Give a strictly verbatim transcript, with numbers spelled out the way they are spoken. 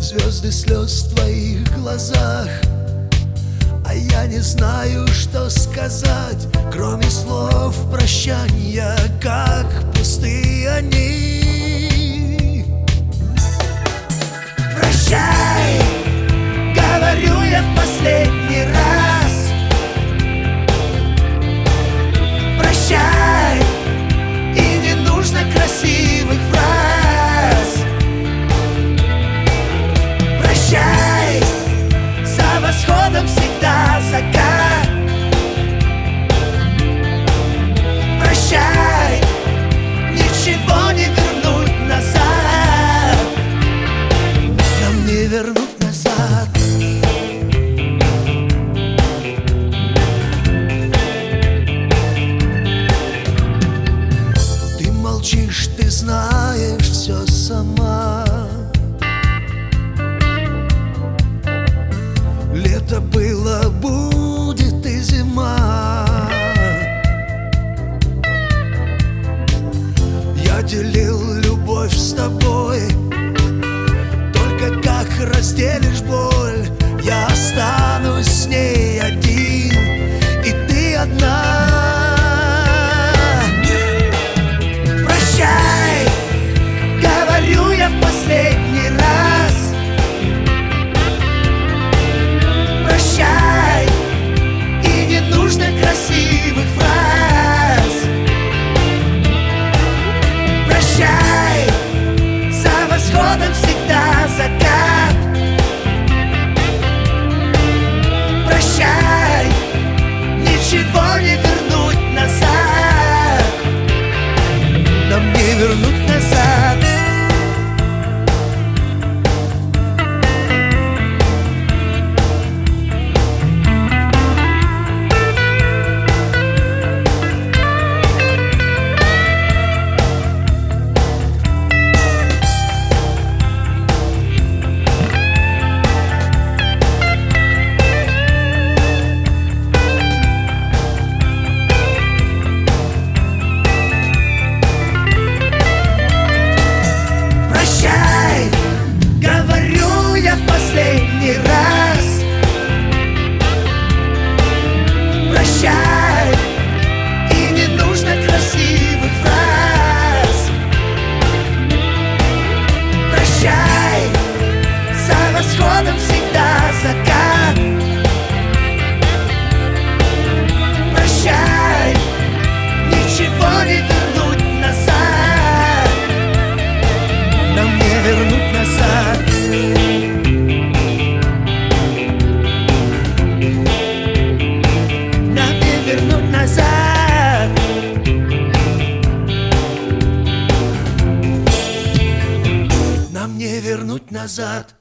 Звезды слез в твоих глазах, а я не знаю, что сказать, кроме слов прощания, как пустые они. Прощай, говорю я в последний раз. Прощай, и не нужно красивых фраз. Прощай, за восходом всегда закат. Прощай, ничего не вернуть назад. Нам не вернуть назад. Ты молчишь, ты знаешь все сама. Лето было, будет и зима. Я делил любовь с тобой, только как разделишь боль, я останусь с ней один, и ты одна. Прощай, говорю я в последний раз. Прощай, и не нужно красивых фраз. Прощай, за восходом всегда закат. Прощай, ничего не вернуть назад. Нам не вернуть назад. Последний раз. Прощай, и не нужно красивых фраз. Прощай, за восходом всегда закат. Прощай, ничего не вернуть назад. Нам не вернуть назад. Назад. Нам не вернуть назад.